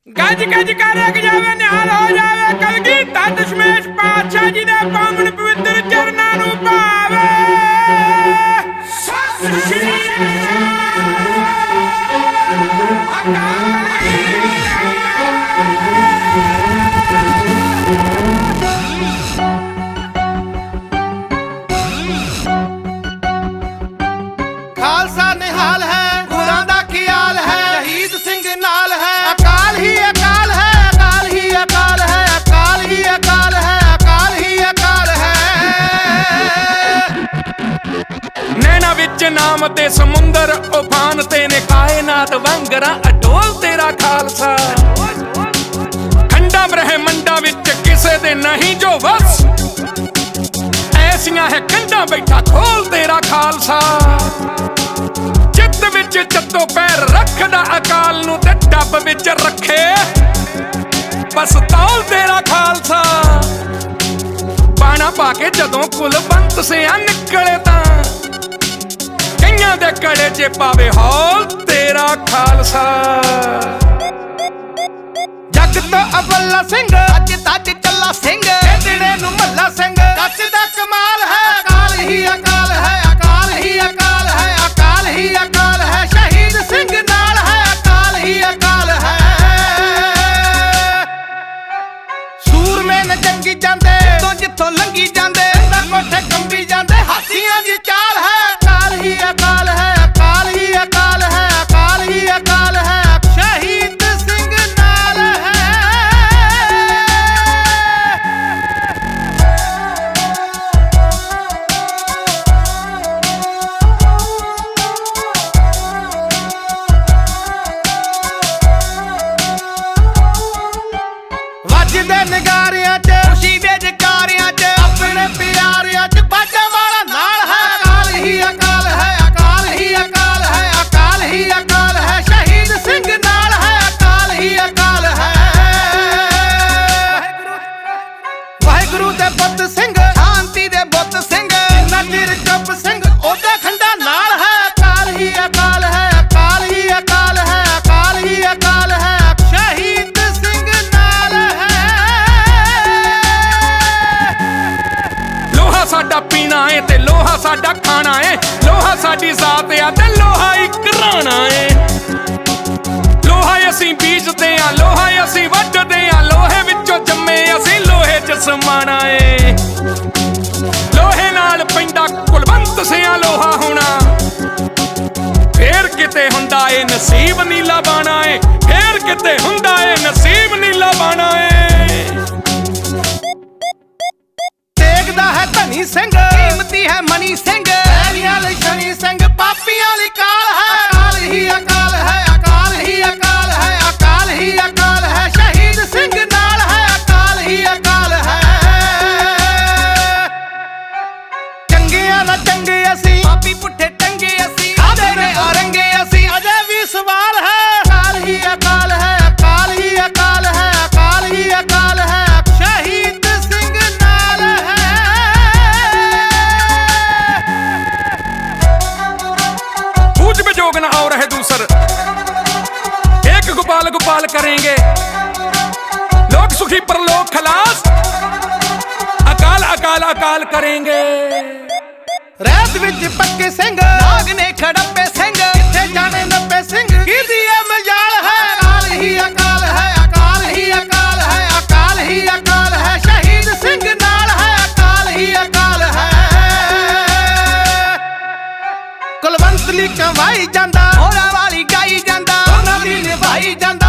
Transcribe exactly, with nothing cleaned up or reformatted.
गज गज कर जावे निहाल हो जावे कलगीधर दशमेश पातशाह जी दे पावन पवित्र चरणां नूं पावे। सत श्री खालसा निहाल है गुरां दा ख्याल है शहीद सिंह नाल है अकाल ही अकाल है अकाल ही अकाल है अकाल ही अकाल है अकाल ही अकाल है। नैना विच नाम ते समुंदर उफान ते ने कायनात वांगरा अडोल तेरा खालसा। खंडा ब्रह्मंडा विच किसे दे नहीं जो वस ऐसियां है कंधा बैठा खोल तेरा खालसा। चित्त विच चत्तो पैर रखदा अकाल नूं ते डब विच रखे बस तौल तेरा खालसा। बाणा पाके जदों कुलवंत सिया निकले तां कईयां दे कड़े च पावे हौल तेरा खालसा। जग तो अबला सिंह अज तज चला सिंह जेड़े नूं मल्ला सिंह कच दा कमाल है अकाल ही अकाल है अकाल ही अकाल है अकाल ही अकाल है शहीद सिंह नाल है अकाल ही अकाल है। सूरमे ने जंगी जांदे तो जिथों लंघी जांदे कोठे कंबी जांदे हाथियां दी चाल है अकाल ही अकाल है अकाल ही अकाल है अकाल ही अकाल है शहीद सिंह नाल है। वजदे नगारियां च खुशी दे जकारियां च अपने प्यारियां च बाजा वाला नाल है अकाल ही अकाल है अकाल ही अकाल है अकाल ही अकाल है शहीद सिंह नाल है अकाल ही अकाल है। वाहिगुरु दे पुੱਤ सिंह शांति दे बुੱਤ सिंह नजीर चुप सिंह ओदा खंडा नाल है अकाल ही अकाल है अकाल ही अकाल है अकाल ही अकाल है शहीद सिंह नाल है। लोहा साडा पीना है ते लोहा साडा खाना है लोहा साडी जात आ ते लोहा एक राणा है। लोहा असीं बीजदे आ लोहा असीं वड्डदे आ लोहे विचों जम्मे असीं लोहे च समाना है। लोहे नाल पैंदा कुलवंत सिया लोहा होना फेर किते हुंदा ए नसीब नीला बाना है फेर किते हुंदा ए नसीब नीला बाना है। देखदा है धनी सिंह कीमती है मनी सिंह बैरियां लई शनि सिंह पापियां लई काल है अकाल ही अकाल है अकाल ही अकाल है अकाल ही अकाल है शहीद सिंह नाल है अकाल ही अकाल है। चंगियां ना चंगे असीं पापी पुट्ठे टंगे असीं खादे ने औरंगे असीं अजे भी सवाल है अकाल ही अकाल है अकाल ही अकाल है अकाल ही अकाल है शहीद सिंह नाल है। पूज बेजोग न और है दूसर एक गोपाल गोपाल करेंगे लोग सुखी पर लोग खलास अकाल अकाल अकाल करेंगे। रैत विच पक्के सिंह नाग ने खड़प्पे सिंह किथे जाने नब्बे सिंह की दिए मजाल है अकाल ही अकाल है अकाल ही अकाल है अकाल ही अकाल है शहीद सिंह नाल है अकाल ही अकाल है। कुलवंत ली कवाई जांदा होरा वाली गाई जांदा उन्हां दी निभाई जांदा